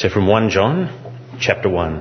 So from 1 John, chapter 1.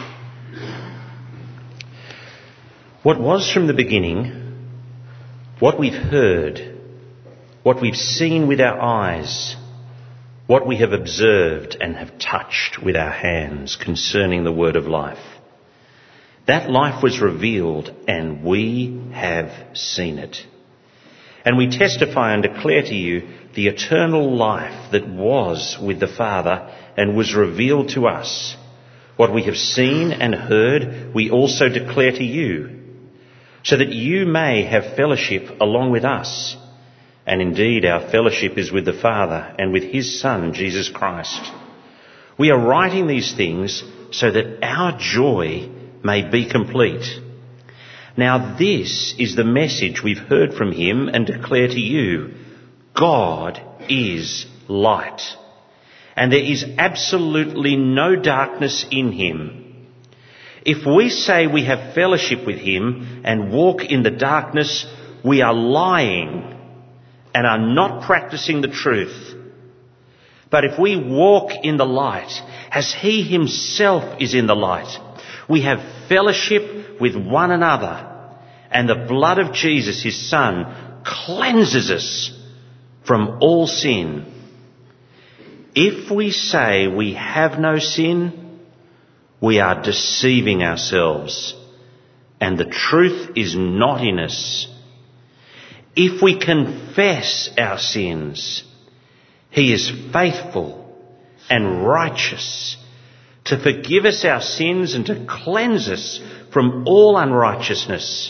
What was from the beginning, what we've heard, what we've seen with our eyes, what we have observed and have touched with our hands concerning the word of life. That life was revealed, and we have seen it. And we testify and declare to you the eternal life that was with the Father and was revealed to us. What we have seen and heard, we also declare to you, so that you may have fellowship along with us. And indeed, our fellowship is with the Father and with his Son, Jesus Christ. We are writing these things so that our joy may be complete. Now this is the message we've heard from him and declare to you. God is light, and there is absolutely no darkness in him. If we say we have fellowship with him and walk in the darkness, we are lying and are not practicing the truth. But if we walk in the light, as he himself is in the light, we have fellowship with one another, and the blood of Jesus, his Son, cleanses us from all sin. If we say we have no sin, we are deceiving ourselves, and the truth is not in us. If we confess our sins, he is faithful and righteous to forgive us our sins and to cleanse us from all unrighteousness.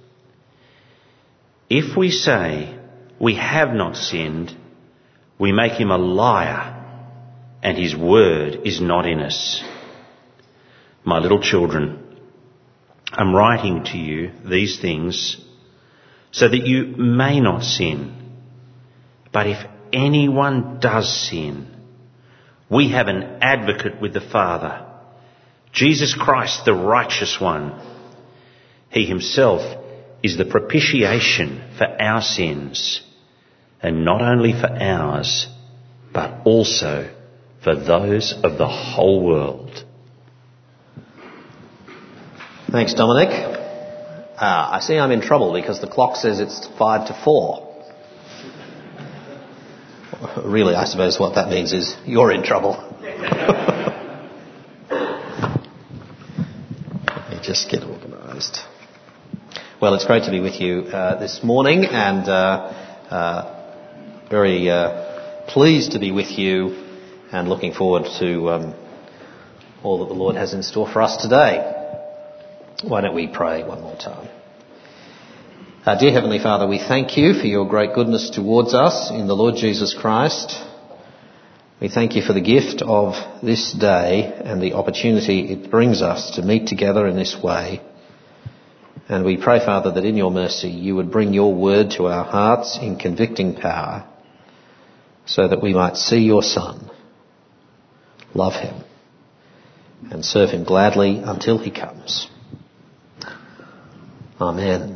If we say we have not sinned, we make him a liar, and his word is not in us. My little children, I'm writing to you these things so that you may not sin. But if anyone does sin, we have an advocate with the Father, Jesus Christ, the righteous one. He himself is the propitiation for our sins, and not only for ours, but also for those of the whole world. Thanks, Dominic. I see I'm in trouble because the clock says it's 5 to 4. Really, I suppose what that means is you're in trouble. Let me just get organised. Well, it's great to be with you this morning, and very pleased to be with you and looking forward to all that the Lord has in store for us today. Why don't we pray one more time? Dear Heavenly Father, we thank you for your great goodness towards us in the Lord Jesus Christ. We thank you for the gift of this day and the opportunity it brings us to meet together in this way. And we pray, Father, that in your mercy you would bring your word to our hearts in convicting power, so that we might see your Son, love him, and serve him gladly until he comes. Amen.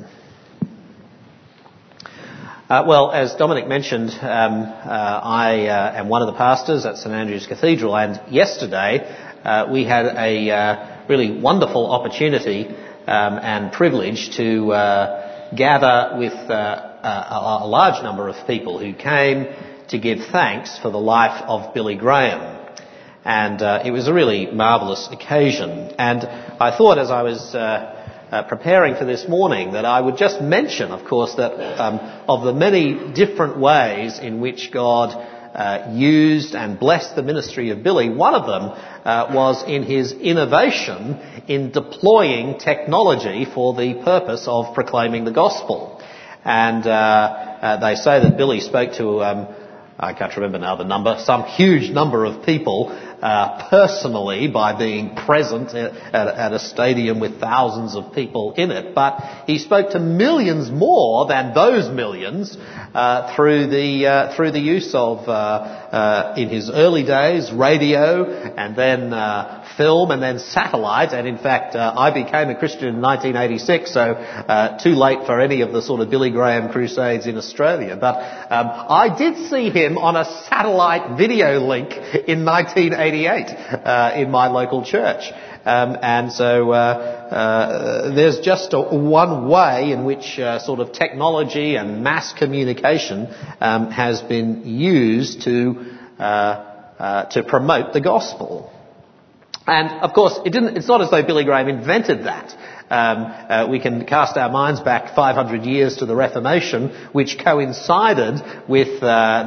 Well, as Dominic mentioned, I am one of the pastors at St Andrew's Cathedral, and yesterday we had a really wonderful opportunity and privilege to gather with a large number of people who came to give thanks for the life of Billy Graham. And it was a really marvellous occasion. And I thought, as I was preparing for this morning, that I would just mention, of course, that of the many different ways in which God used and blessed the ministry of Billy, one of them was in his innovation in deploying technology for the purpose of proclaiming the gospel. And they say that Billy spoke to, I can't remember now the number, some huge number of people personally by being present at a stadium with thousands of people in it. But he spoke to millions more than those millions through the use of, in his early days, radio, and then film, and then satellite. And in fact, I became a Christian in 1986, so too late for any of the sort of Billy Graham crusades in Australia. But I did see him on a satellite video link in 1986. 1988 in my local church. And so there's just one way in which sort of technology and mass communication has been used to promote the gospel. And of course, it's not as though Billy Graham invented that. We can cast our minds back 500 years to the Reformation, which coincided with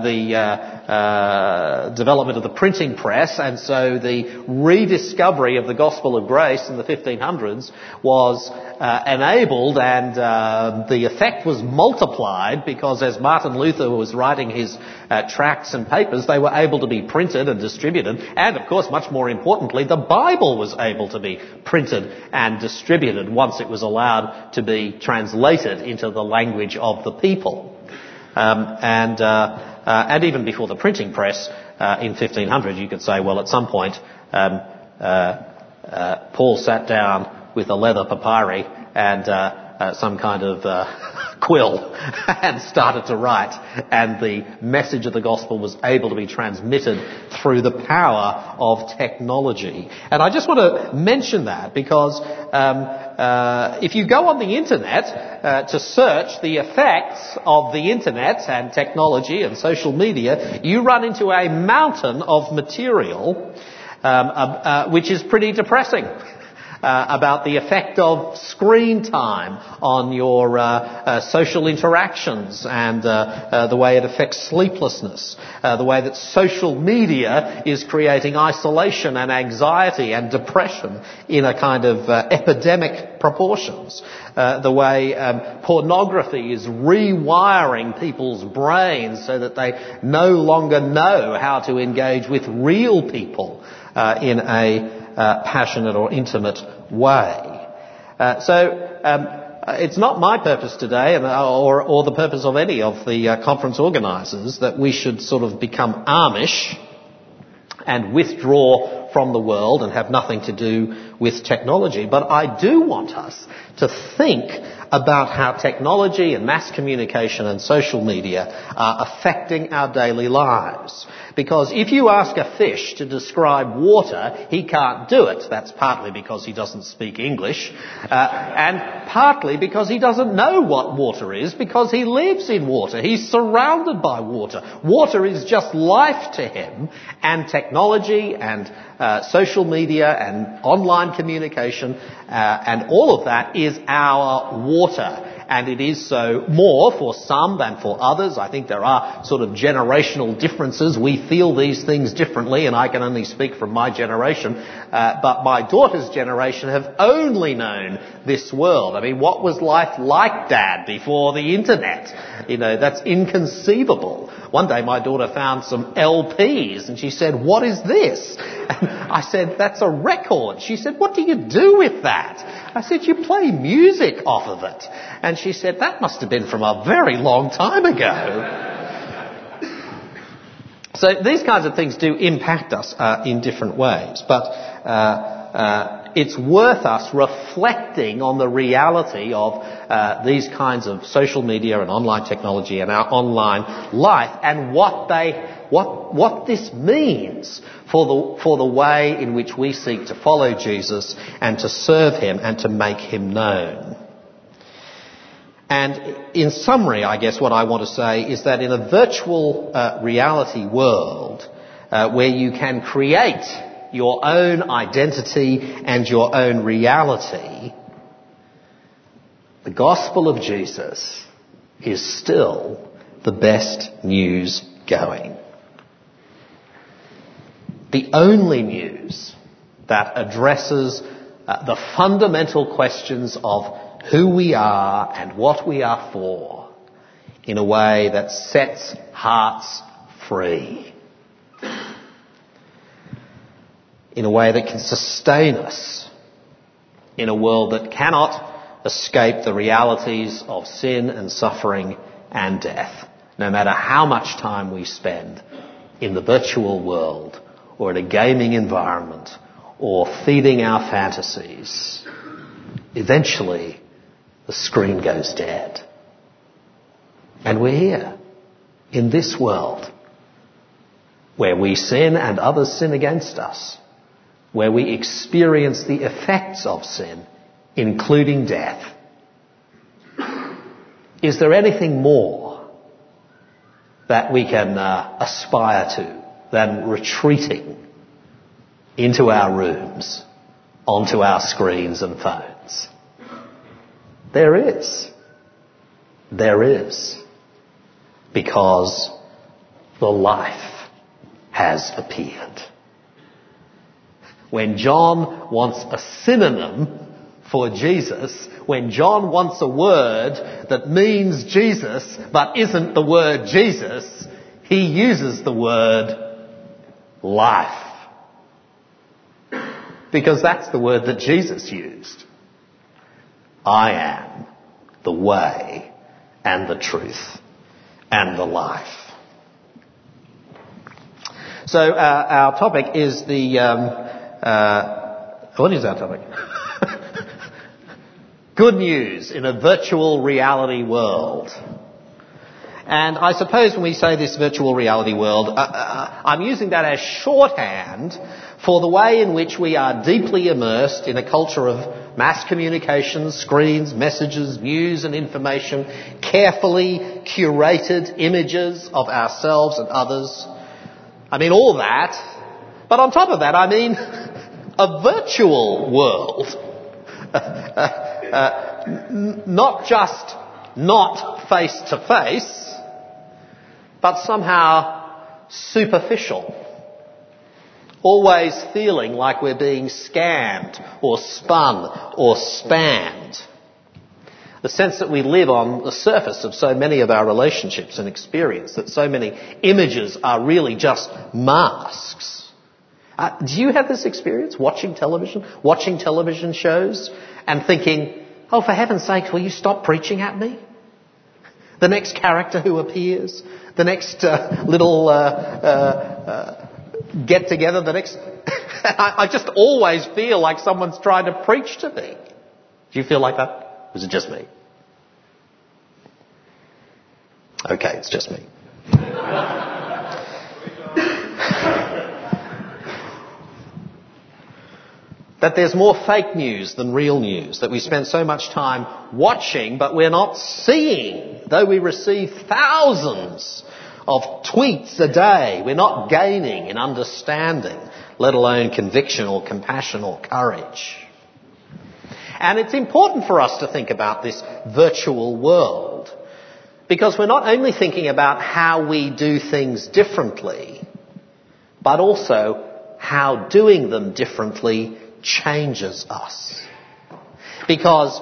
the development of the printing press, and so the rediscovery of the gospel of grace in the 1500s was enabled, and the effect was multiplied because as Martin Luther was writing his tracts and papers, they were able to be printed and distributed, and of course, much more importantly, the Bible was able to be printed and distributed once it was allowed to be translated into the language of the people. And even before the printing press in 1500, you could say, well, at some point, Paul sat down with a leather papyri and some kind of quill and started to write, and the message of the gospel was able to be transmitted through the power of technology. And I just want to mention that because if you go on the internet to search the effects of the internet and technology and social media, you run into a mountain of material which is pretty depressing. About the effect of screen time on your social interactions and the way it affects sleeplessness, the way that social media is creating isolation and anxiety and depression in a kind of epidemic proportions, the way pornography is rewiring people's brains so that they no longer know how to engage with real people in a passionate or intimate way. It's not my purpose today, or the purpose of any of the conference organisers, that we should sort of become Amish and withdraw from the world and have nothing to do with technology. But I do want us to think about how technology and mass communication and social media are affecting our daily lives. Because if you ask a fish to describe water, he can't do it. That's partly because he doesn't speak English, and partly because he doesn't know what water is, because he lives in water. He's surrounded by water. Water is just life to him, and technology and social media and online communication and all of that is our water. And it is so more for some than for others. I think there are sort of generational differences. We feel these things differently, and I can only speak from my generation. But my daughter's generation have only known this world. I mean, what was life like, Dad, before the internet? You know, that's inconceivable. One day my daughter found some LPs and she said, "What is this?" And I said, "That's a record." She said, "What do you do with that?" I said, "You play music off of it." And she said, "That must have been from a very long time ago." So these kinds of things do impact us in different ways. But it's worth us reflecting on the reality of these kinds of social media and online technology and our online life and what this means for the way in which we seek to follow Jesus and to serve him and to make him known. And in summary, I guess what I want to say is that in a virtual reality world where you can create your own identity and your own reality, the gospel of Jesus is still the best news going. The only news that addresses the fundamental questions of who we are and what we are for in a way that sets hearts free, in a way that can sustain us in a world that cannot escape the realities of sin and suffering and death, no matter how much time we spend in the virtual world or in a gaming environment or feeding our fantasies. Eventually, the screen goes dead. And we're here in this world where we sin and others sin against us, where we experience the effects of sin, including death. Is there anything more that we can aspire to than retreating into our rooms, onto our screens and phones? There is. There is. Because the life has appeared. When John wants a synonym for Jesus, when John wants a word that means Jesus but isn't the word Jesus, he uses the word life. Because that's the word that Jesus used. I am the way and the truth and the life. So our topic is what is our topic? Good news in a virtual reality world. And I suppose when we say this virtual reality world, I'm using that as shorthand for the way in which we are deeply immersed in a culture of mass communication, screens, messages, news and information, carefully curated images of ourselves and others. I mean all that. But on top of that, I mean a virtual world. Not just not face to face, but somehow superficial. Always feeling like we're being scanned or spun or spanned. The sense that we live on the surface of so many of our relationships and experience, that so many images are really just masks. Do you have this experience, watching television shows and thinking, oh, for heaven's sake, will you stop preaching at me? The next character who appears, the next little get-together, the next... I just always feel like someone's trying to preach to me. Do you feel like that? Or is it just me? Okay, it's just me. That there's more fake news than real news, that we spend so much time watching but we're not seeing. Though we receive thousands of tweets a day, we're not gaining in understanding, let alone conviction or compassion or courage. And it's important for us to think about this virtual world, because we're not only thinking about how we do things differently, but also how doing them differently changes us. Because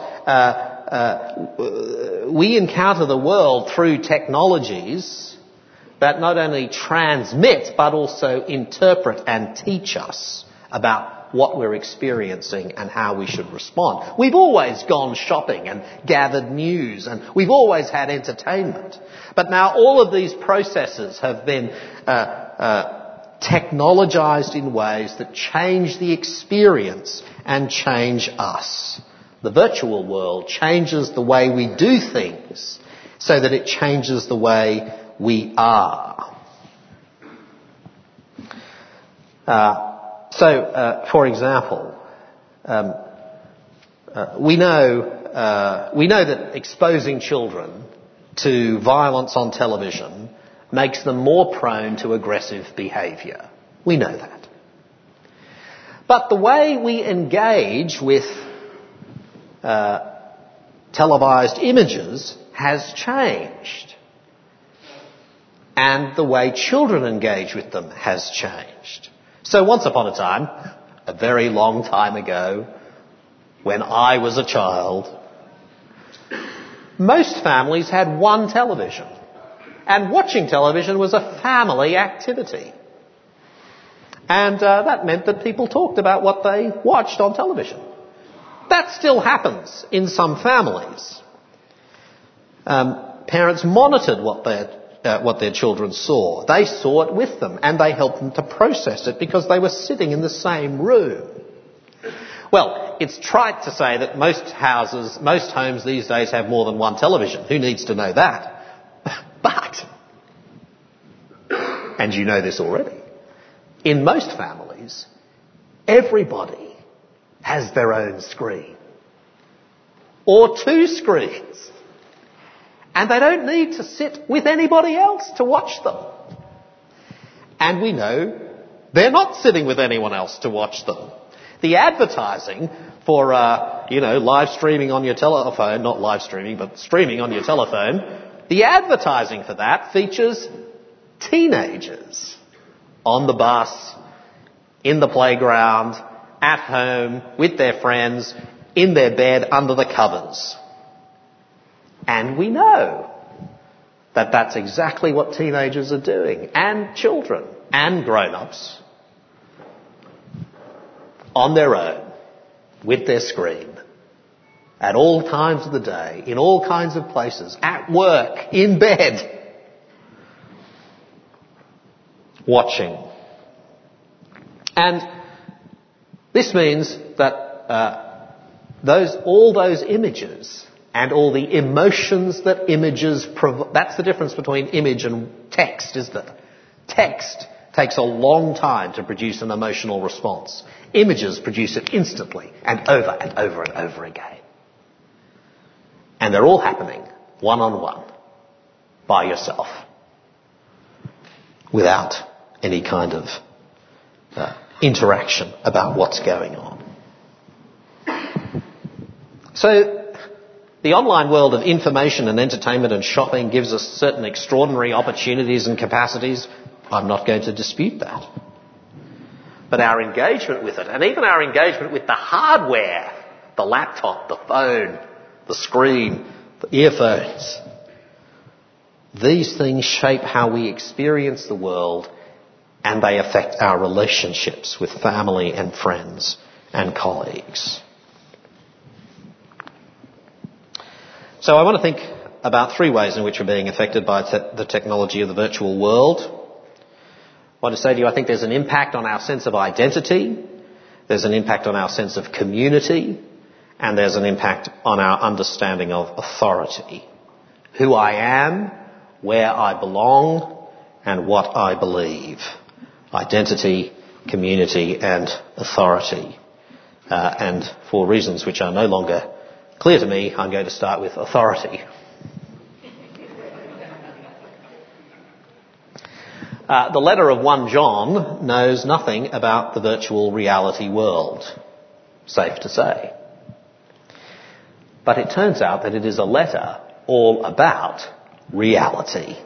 we encounter the world through technologies that not only transmit but also interpret and teach us about what we're experiencing and how we should respond. We've always gone shopping and gathered news, and we've always had entertainment. But now all of these processes have been technologised in ways that change the experience and change us. The virtual world changes the way we do things so that it changes the way we are. For example, we know that exposing children to violence on television makes them more prone to aggressive behaviour. We know that. But the way we engage with televised images has changed. And the way children engage with them has changed. So once upon a time, a very long time ago, when I was a child, most families had one television. And watching television was a family activity. And that meant that people talked about what they watched on television. That still happens in some families. Parents monitored what their children saw. They saw it with them and they helped them to process it because they were sitting in the same room. Well, it's trite to say that most homes these days have more than one television. Who needs to know that? But, and you know this already, in most families, everybody has their own screen. Or 2 screens. And they don't need to sit with anybody else to watch them. And we know they're not sitting with anyone else to watch them. The advertising for, live streaming on your telephone, not live streaming, but streaming on your telephone, the advertising for that features teenagers on the bus, in the playground, at home, with their friends, in their bed, under the covers. And we know that that's exactly what teenagers are doing, and children, and grown-ups, on their own, with their screen, at all times of the day, in all kinds of places, at work, in bed, watching. And this means that all those images and all the emotions that images provoke, that's the difference between image and text, isn't it? Text takes a long time to produce an emotional response. Images produce it instantly and over and over and over again. And they're all happening one-on-one, by yourself, without any kind of interaction about what's going on. So, the online world of information and entertainment and shopping gives us certain extraordinary opportunities and capacities. I'm not going to dispute that. But our engagement with it, and even our engagement with the hardware, the laptop, the phone, the screen, the earphones, these things shape how we experience the world, and they affect our relationships with family and friends and colleagues. So I want to think about 3 ways in which we're being affected by the technology of the virtual world. I want to say to you, I think there's an impact on our sense of identity, there's an impact on our sense of community, and there's an impact on our understanding of authority. Who I am, where I belong, and what I believe. Identity, community, and authority. And for reasons which are no longer clear to me, I'm going to start with authority. The letter of 1 John knows nothing about the virtual reality world, safe to say. But it turns out that it is a letter all about reality.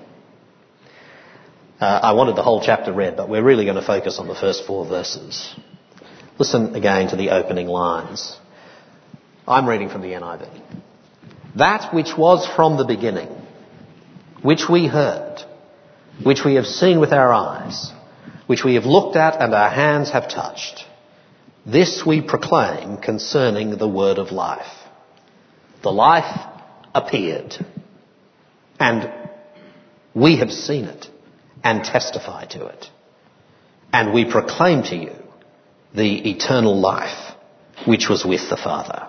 I wanted the whole chapter read, but we're really going to focus on the first 4 verses. Listen again to the opening lines. I'm reading from the NIV. That which was from the beginning, which we heard, which we have seen with our eyes, which we have looked at and our hands have touched, this we proclaim concerning the word of life. The life appeared, and we have seen it and testify to it. And we proclaim to you the eternal life which was with the Father.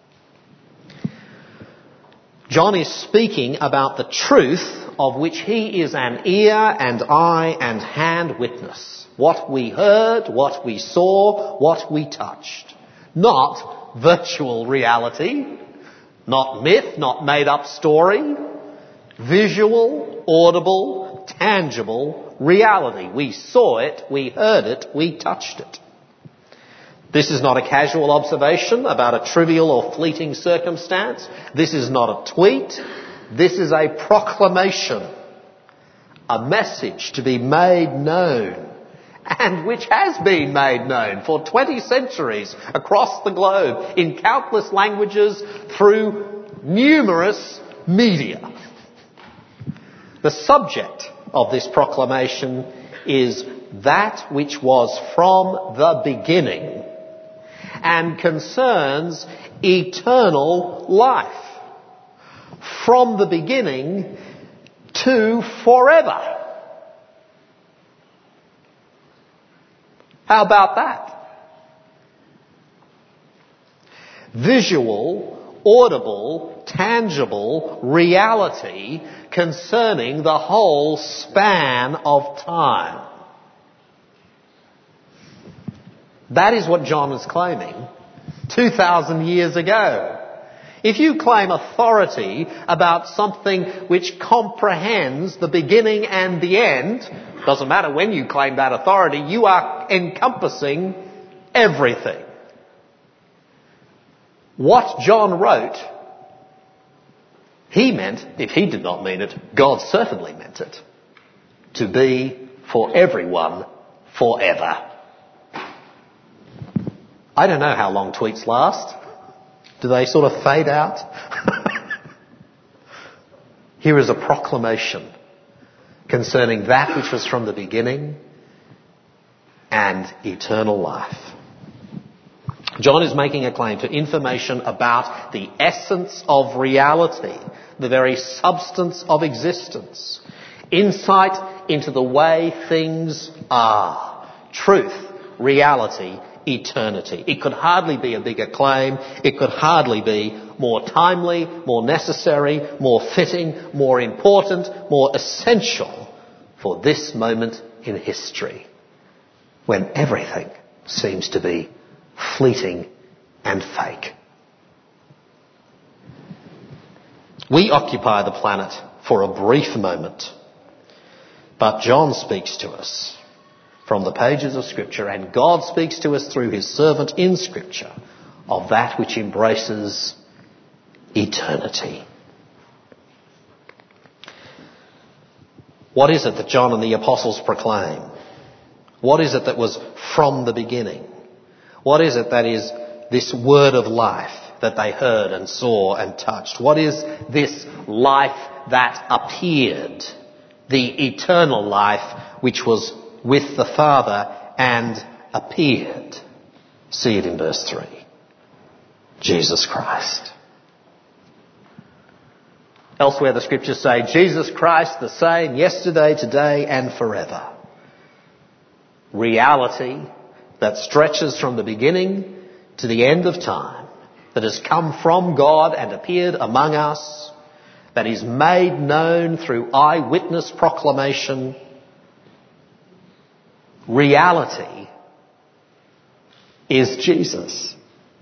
John is speaking about the truth of which he is an ear and eye and hand witness. What we heard, what we saw, what we touched. Not virtual reality, not myth, not made-up story. Visual, audible, tangible reality. We saw it, we heard it, we touched it. This is not a casual observation about a trivial or fleeting circumstance. This is not a tweet. This is a proclamation, a message to be made known, and which has been made known for 20 centuries across the globe in countless languages through numerous media. The subject of this proclamation is that which was from the beginning and concerns eternal life. From the beginning to forever. How about that? Visual, audible, tangible reality concerning the whole span of time. That is what John is claiming 2,000 years ago. If you claim authority about something which comprehends the beginning and the end, doesn't matter when you claim that authority, you are encompassing everything. What John wrote, he meant, if he did not mean it, God certainly meant it, to be for everyone forever. I don't know how long tweets last. Do they sort of fade out? Here is a proclamation concerning that which was from the beginning and eternal life. John is making a claim to information about the essence of reality, the very substance of existence, insight into the way things are, truth, reality, eternity. It could hardly be a bigger claim. It could hardly be more timely, more necessary, more fitting, more important, more essential for this moment in history when everything seems to be fleeting and fake. We occupy the planet for a brief moment, but John speaks to us from the pages of Scripture, and God speaks to us through his servant in Scripture of that which embraces eternity. What is it that John and the apostles proclaim? What is it that was from the beginning? What is it that is this word of life that they heard and saw and touched? What is this life that appeared? The eternal life which was with the Father and appeared. See it in verse 3. Jesus Christ. Elsewhere the Scriptures say, Jesus Christ the same yesterday, today and forever. Reality that stretches from the beginning to the end of time, that has come from God and appeared among us, that is made known through eyewitness proclamation. Reality is Jesus.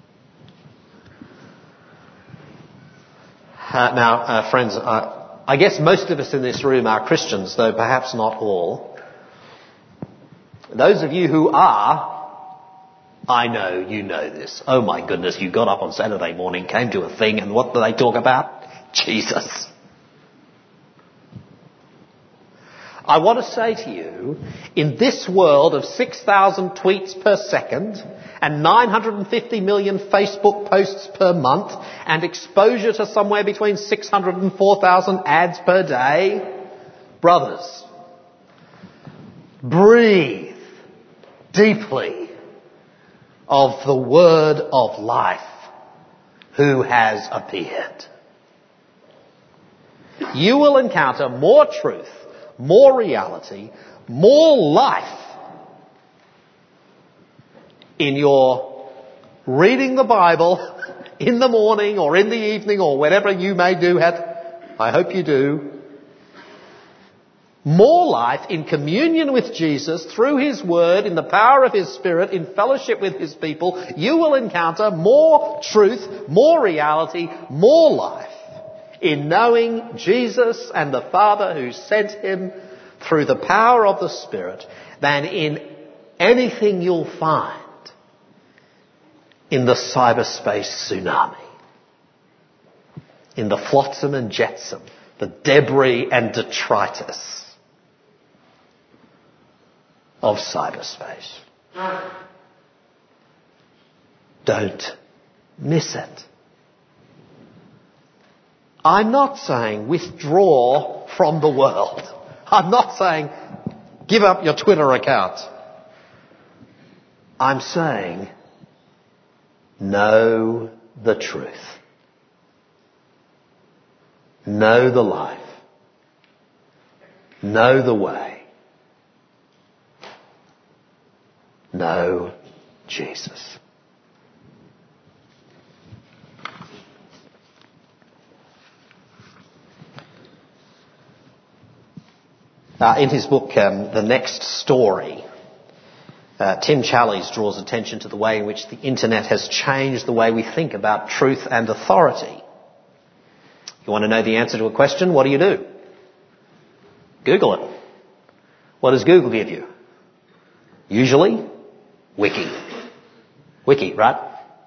Now, friends, I guess most of us in this room are Christians, though perhaps not all. Those of you who are, I know you know this. Oh my goodness, you got up on Saturday morning, came to a thing, and what do they talk about? Jesus. I want to say to you, in this world of 6,000 tweets per second and 950 million Facebook posts per month and exposure to somewhere between 600 and 4,000 ads per day, brothers, breathe deeply of the word of life who has appeared. You will encounter more truth, more reality, more life in your reading the Bible in the morning or in the evening or whatever you may do. I hope you do. More life in communion with Jesus through his word, in the power of his Spirit, in fellowship with his people. You will encounter more truth, more reality, more life in knowing Jesus and the Father who sent him through the power of the Spirit than in anything you'll find in the cyberspace tsunami, in the flotsam and jetsam, the debris and detritus of cyberspace. Don't miss it. I'm not saying withdraw from the world. I'm not saying give up your Twitter account. I'm saying know the truth. Know the life. Know the way. Know Jesus. In his book, The Next Story, Tim Challies draws attention to the way in which the internet has changed the way we think about truth and authority. You want to know the answer to a question? What do? Google it. What does Google give you? Usually, Wiki. Wiki, right?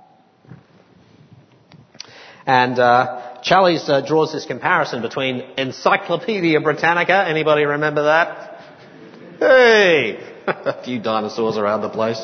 And Challies draws this comparison between Encyclopaedia Britannica. Anybody remember that? Hey! A few dinosaurs around the place.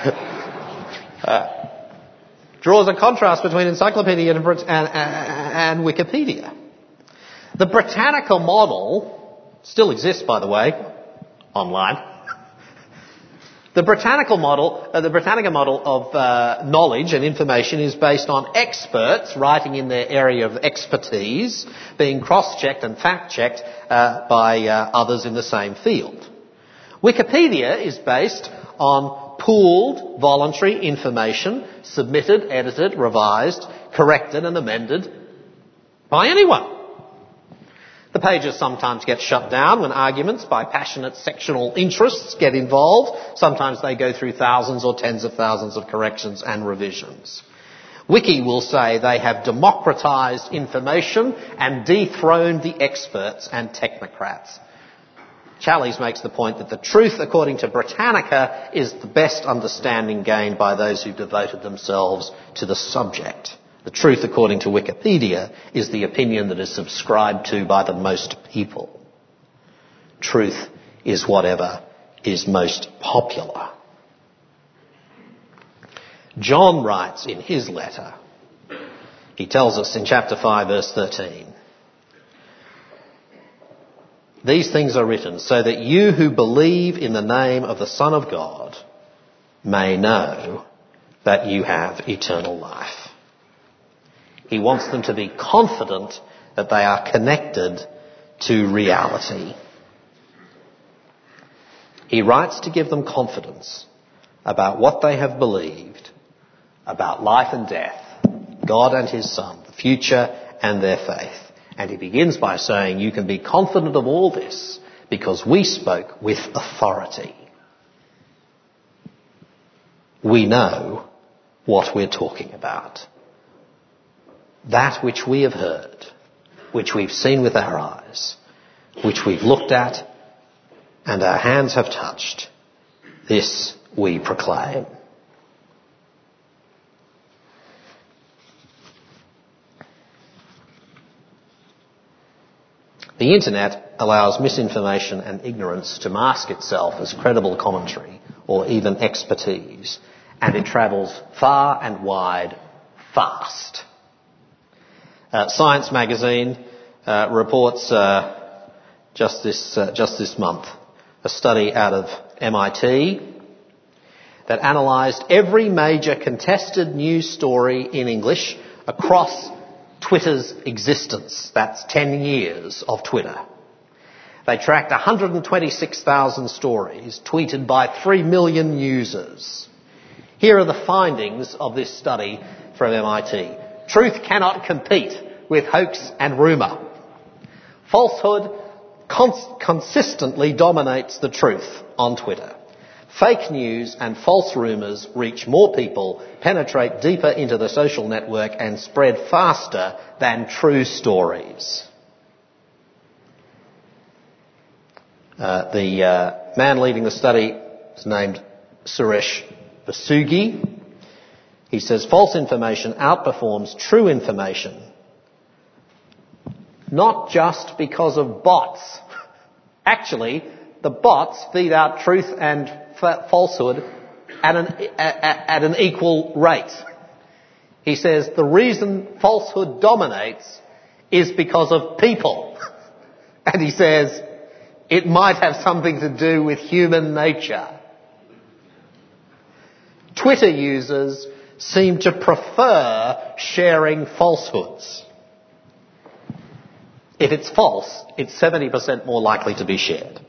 Draws a contrast between Encyclopaedia and Wikipedia. The Britannica model still exists, by the way, online. The Britannica model of knowledge and information is based on experts writing in their area of expertise, being cross-checked and fact-checked by others in the same field. Wikipedia is based on pooled, voluntary information submitted, edited, revised, corrected and amended by anyone. The pages sometimes get shut down when arguments by passionate sectional interests get involved. Sometimes they go through thousands or tens of thousands of corrections and revisions. Wiki will say they have democratised information and dethroned the experts and technocrats. Challies makes the point that the truth, according to Britannica, is the best understanding gained by those who devoted themselves to the subject. The truth, according to Wikipedia, is the opinion that is subscribed to by the most people. Truth is whatever is most popular. John writes in his letter, he tells us in chapter 5, verse 13, "These things are written so that you who believe in the name of the Son of God may know that you have eternal life." He wants them to be confident that they are connected to reality. He writes to give them confidence about what they have believed, about life and death, God and his Son, the future and their faith. And he begins by saying, you can be confident of all this because we spoke with authority. We know what we're talking about. That which we have heard, which we've seen with our eyes, which we've looked at and our hands have touched, this we proclaim. The internet allows misinformation and ignorance to mask itself as credible commentary or even expertise, and it travels far and wide fast. Science magazine reports just this month a study out of MIT that analysed every major contested news story in English across Twitter's existence. That's 10 years of Twitter. They tracked 126,000 stories tweeted by 3 million users. Here are the findings of this study from MIT. Truth cannot compete with hoax and rumour. Falsehood consistently dominates the truth on Twitter. Fake news and false rumours reach more people, penetrate deeper into the social network and spread faster than true stories. The man leading the study is named Suresh Vasugi. He says false information outperforms true information, not just because of bots. Actually, the bots feed out truth and falsehood at an equal rate. He says the reason falsehood dominates is because of people. And he says it might have something to do with human nature. Twitter users seem to prefer sharing falsehoods. If it's false, it's 70% more likely to be shared.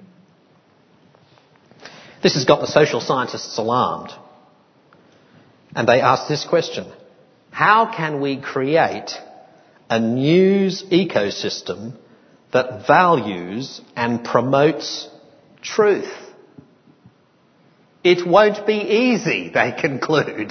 This has got the social scientists alarmed. And they ask this question: how can we create a news ecosystem that values and promotes truth? It won't be easy, they conclude.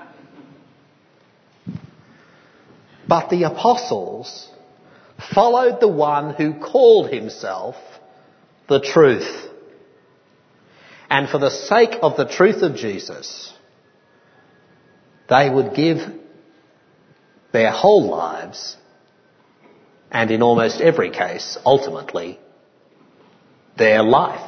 But the apostles followed the one who called himself the truth. And for the sake of the truth of Jesus, they would give their whole lives, and in almost every case, ultimately, their life.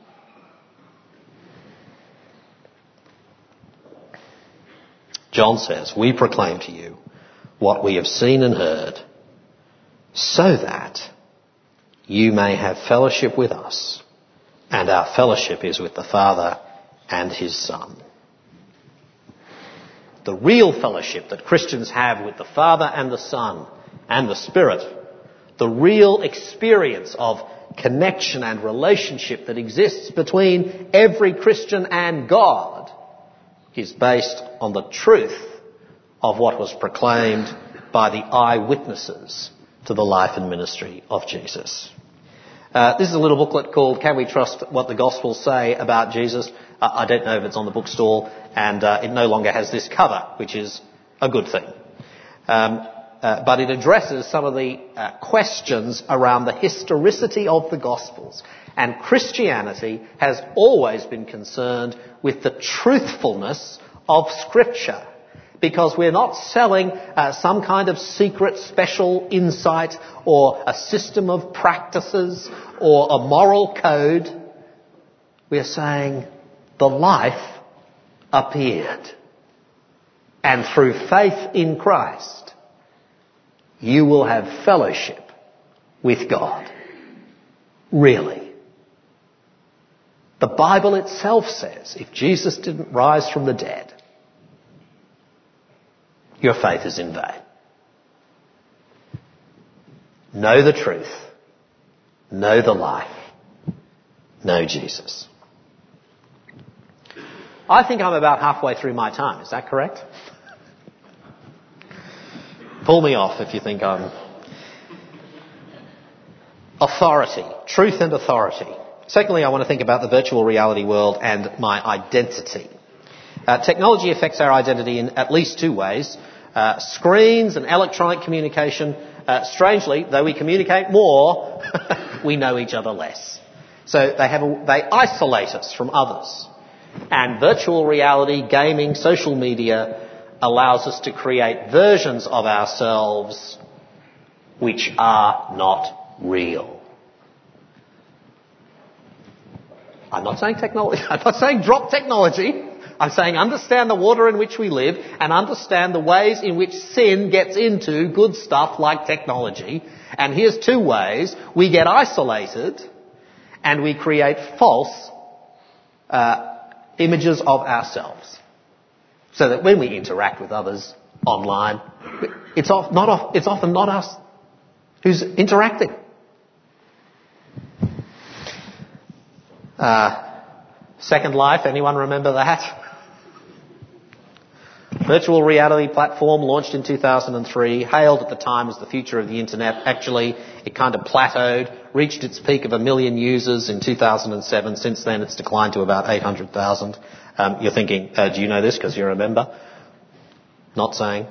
John says, "We proclaim to you what we have seen and heard, so that you may have fellowship with us, and our fellowship is with the Father and his Son." The real fellowship that Christians have with the Father and the Son and the Spirit, the real experience of connection and relationship that exists between every Christian and God, is based on the truth of what was proclaimed by the eyewitnesses to the life and ministry of Jesus. This is a little booklet called "Can We Trust What the Gospels Say About Jesus?" I don't know if it's on the bookstall, and it no longer has this cover, which is a good thing. But it addresses some of the questions around the historicity of the Gospels. And Christianity has always been concerned with the truthfulness of Scripture, because we're not selling some kind of secret special insight or a system of practices or a moral code. We're saying the life appeared. And through faith in Christ, you will have fellowship with God. Really. The Bible itself says if Jesus didn't rise from the dead, your faith is in vain. Know the truth. Know the life. Know Jesus. I think I'm about halfway through my time. Is that correct? Pull me off if you think I'm... Authority. Truth and authority. Secondly, I want to think about the virtual reality world and my identity. Technology affects our identity in at least two ways. Screens and electronic communication. Strangely, though we communicate more, we know each other less. So they isolate us from others. And virtual reality, gaming, social media allows us to create versions of ourselves which are not real. I'm not saying technology. I'm not saying drop technology. I'm saying understand the water in which we live and understand the ways in which sin gets into good stuff like technology. And here's two ways. We get isolated and we create false images of ourselves. So that when we interact with others online, it's often not us who's interacting. Second Life, anyone remember that? Virtual reality platform launched in 2003, hailed at the time as the future of the internet. Actually, it kind of plateaued, reached its peak of 1 million users in 2007. Since then, it's declined to about 800,000. You're thinking, do you know this because you're a member? Not saying.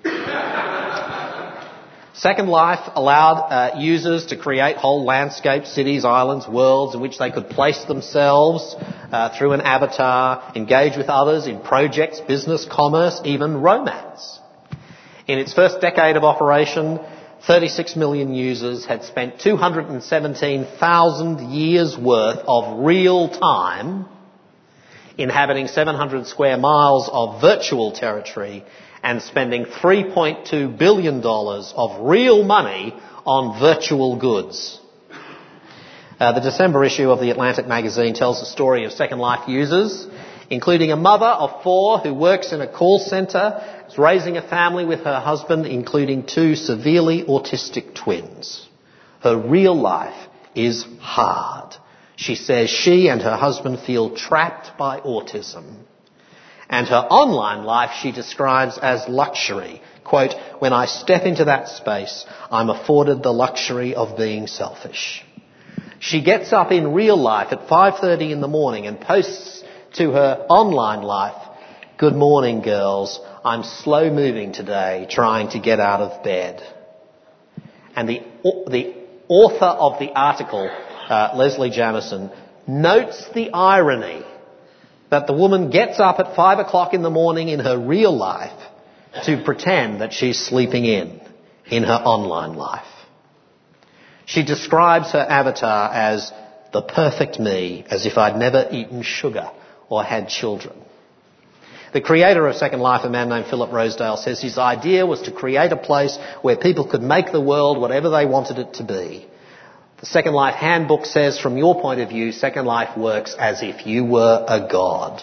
Second Life allowed users to create whole landscapes, cities, islands, worlds in which they could place themselves through an avatar, engage with others in projects, business, commerce, even romance. In its first decade of operation, 36 million users had spent 217,000 years worth of real time inhabiting 700 square miles of virtual territory and spending $3.2 billion of real money on virtual goods. The December issue of The Atlantic magazine tells the story of Second Life users, including a mother of 4 who works in a call centre, is raising a family with her husband, including 2 severely autistic twins. Her real life is hard. She says she and her husband feel trapped by autism. And her online life she describes as luxury. Quote, "When I step into that space, I'm afforded the luxury of being selfish." She gets up in real life at 5:30 in the morning and posts to her online life, "Good morning, girls. I'm slow moving today, trying to get out of bed." And the author of the article, Leslie Jamison, notes the irony that the woman gets up at 5 o'clock in the morning in her real life to pretend that she's sleeping in her online life. She describes her avatar as the perfect me, as if I'd never eaten sugar or had children. The creator of Second Life, a man named Philip Rosedale, says his idea was to create a place where people could make the world whatever they wanted it to be. The Second Life handbook says, from your point of view, Second Life works as if you were a god.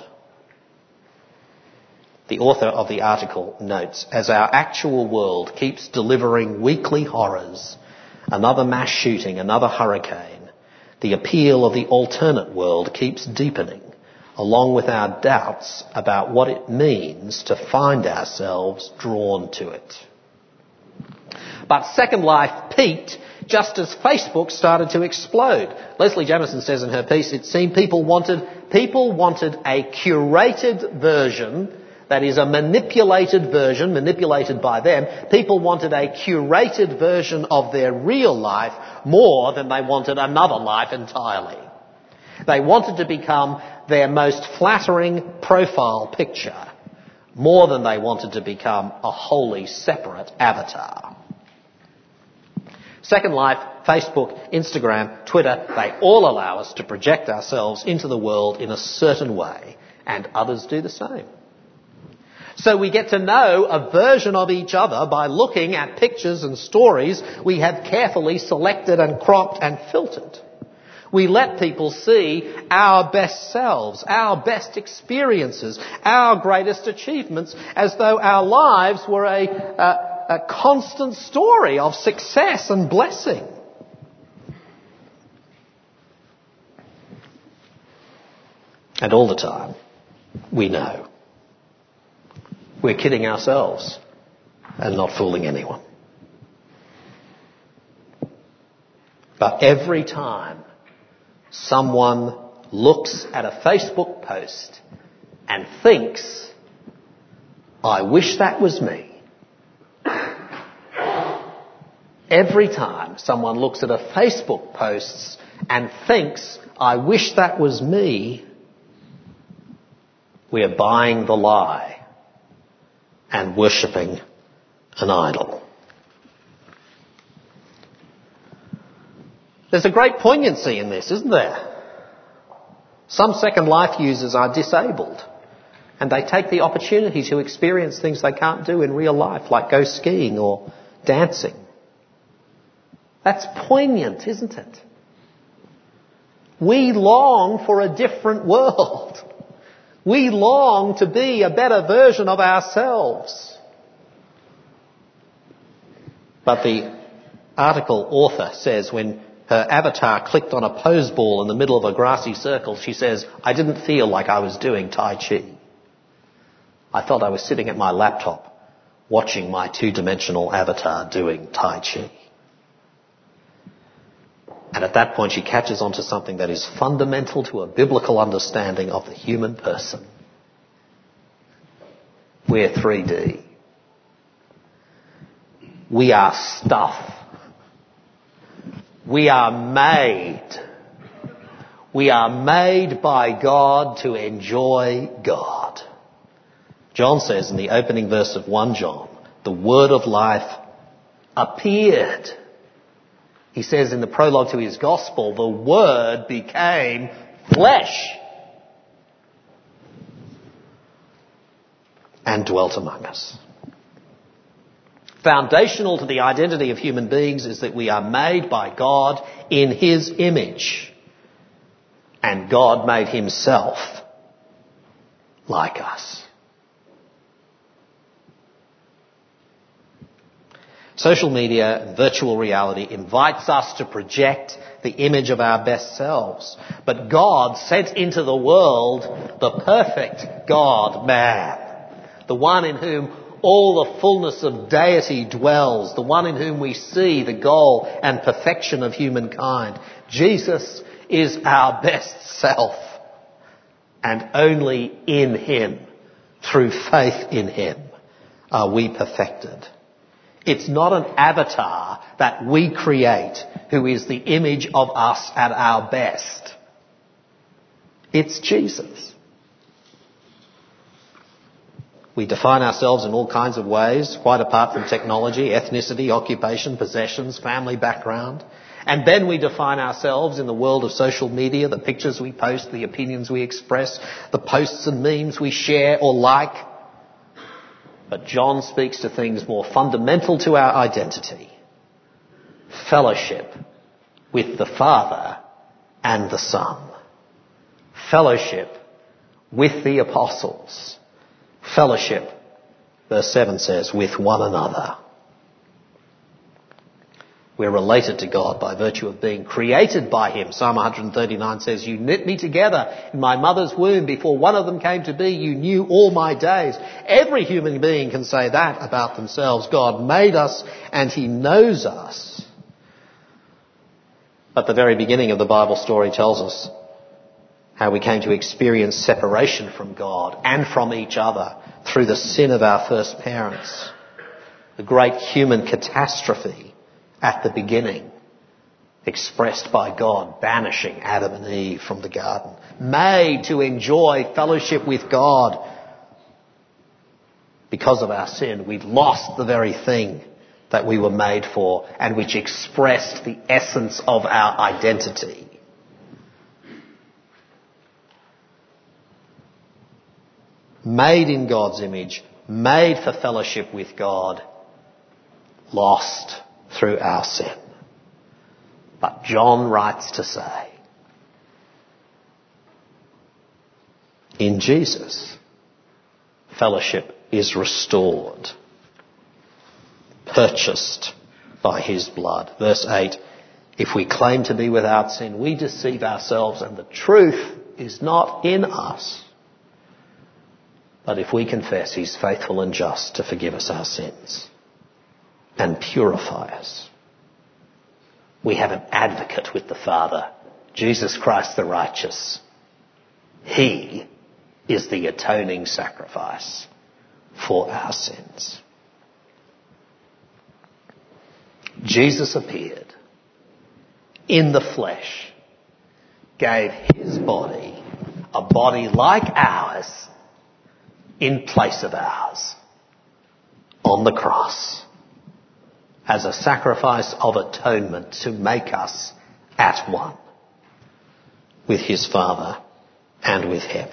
The author of the article notes, as our actual world keeps delivering weekly horrors, another mass shooting, another hurricane, the appeal of the alternate world keeps deepening, along with our doubts about what it means to find ourselves drawn to it. But Second Life peaked just as Facebook started to explode. Leslie Jamison says in her piece, it seemed people wanted a curated version, that is a manipulated version, manipulated by them. People wanted a curated version of their real life more than they wanted another life entirely. They wanted to become their most flattering profile picture more than they wanted to become a wholly separate avatar. Second Life, Facebook, Instagram, Twitter, they all allow us to project ourselves into the world in a certain way, and others do the same. So we get to know a version of each other by looking at pictures and stories we have carefully selected and cropped and filtered. We let people see our best selves, our best experiences, our greatest achievements, as though our lives were a constant story of success and blessing. And all the time, we know we're kidding ourselves and not fooling anyone. But every time someone looks at a Facebook post and thinks, I wish that was me. Every time someone looks at a Facebook post and thinks, I wish that was me, we are buying the lie and worshipping an idol. There's a great poignancy in this, isn't there? Some Second Life users are disabled and they take the opportunity to experience things they can't do in real life, like go skiing or dancing. That's poignant, isn't it? We long for a different world. We long to be a better version of ourselves. But the article author says when her avatar clicked on a pose ball in the middle of a grassy circle, she says, I didn't feel like I was doing Tai Chi. I felt I was sitting at my laptop watching my two-dimensional avatar doing Tai Chi. And at that point she catches on to something that is fundamental to a biblical understanding of the human person. We're 3D. We are stuff. We are made. We are made by God to enjoy God. John says in the opening verse of 1 John, the Word of life appeared. He says in the prologue to his gospel, the Word became flesh and dwelt among us. Foundational to the identity of human beings is that we are made by God in His image. And God made Himself like us. Social media and virtual reality invites us to project the image of our best selves. But God sent into the world the perfect God-man, the one in whom all the fullness of deity dwells, the one in whom we see the goal and perfection of humankind. Jesus is our best self. and only in him, through faith in him, are we perfected. It's not an avatar that we create who is the image of us at our best. It's Jesus. We define ourselves in all kinds of ways, quite apart from technology, ethnicity, occupation, possessions, family background. And then we define ourselves in the world of social media, the pictures we post, the opinions we express, the posts and memes we share or like. But John speaks to things more fundamental to our identity. Fellowship with the Father and the Son. Fellowship with the apostles. Fellowship, verse 7 says, with one another. We're related to God by virtue of being created by him. Psalm 139 says, you knit me together in my mother's womb. Before one of them came to be, you knew all my days. Every human being can say that about themselves. God made us and he knows us. But the very beginning of the Bible story tells us how we came to experience separation from God and from each other through the sin of our first parents. The great human catastrophe at the beginning, expressed by God banishing Adam and Eve from the garden, made to enjoy fellowship with God. Because of our sin, we'd lost the very thing that we were made for and which expressed the essence of our identity. Made in God's image, made for fellowship with God, lost through our sin. But John writes to say, in Jesus, fellowship is restored, purchased by his blood. Verse 8, if we claim to be without sin, we deceive ourselves and the truth is not in us. But if we confess, he's faithful and just to forgive us our sins and purify us. We have an advocate with the Father, Jesus Christ the righteous. He is the atoning sacrifice for our sins. Jesus appeared in the flesh, gave his body, a body like ours, in place of ours, on the cross, as a sacrifice of atonement to make us at one with his Father and with him.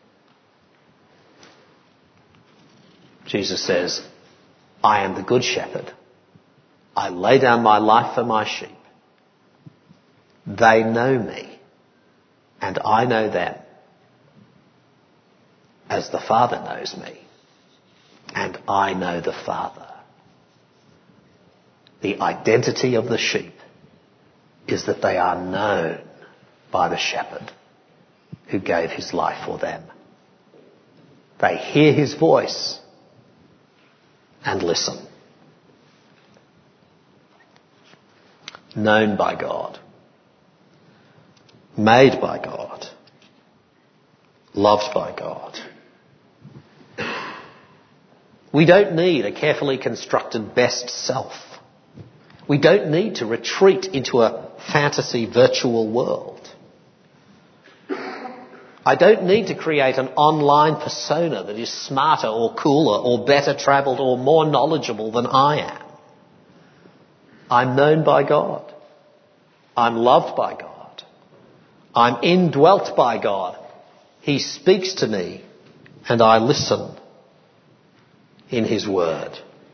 Jesus says, I am the good shepherd. I lay down my life for my sheep. They know me, and I know them, as the Father knows me, and I know the Father. The identity of the sheep is that they are known by the shepherd who gave his life for them. They hear his voice and listen. Known by God, made by God, loved by God. We don't need a carefully constructed best self. We don't need to retreat into a fantasy virtual world. I don't need to create an online persona that is smarter or cooler or better travelled or more knowledgeable than I am. I'm known by God. I'm loved by God. I'm indwelt by God. He speaks to me and I listen in his word.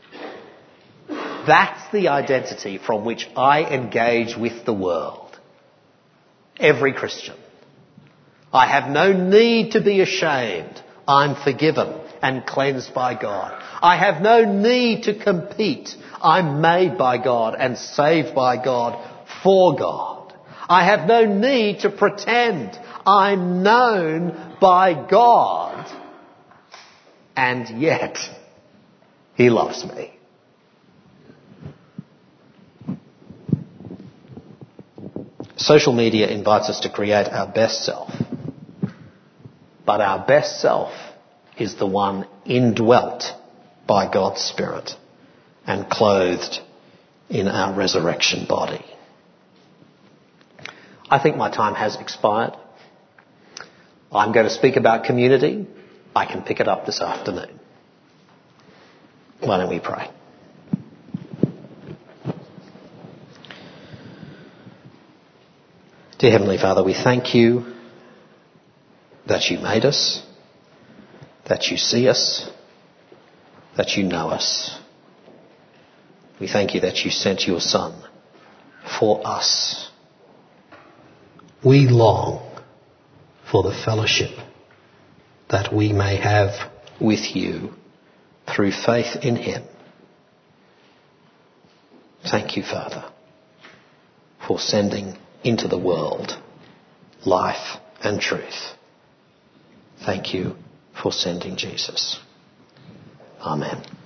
That's the identity from which I engage with the world. Every Christian. I have no need to be ashamed. I'm forgiven and cleansed by God. I have no need to compete. I'm made by God and saved by God for God. I have no need to pretend. I'm known by God. And yet, he loves me. Social media invites us to create our best self. but our best self is the one indwelt by God's Spirit and clothed in our resurrection body. I think my time has expired. I'm going to speak about community. I can pick it up this afternoon. Why don't we pray? Dear Heavenly Father, we thank you that you made us, that you see us, that you know us. We thank you that you sent your Son for us. We long for the fellowship that we may have with you through faith in him. Thank you, Father, for sending into the world life and truth. Thank you for sending Jesus. Amen.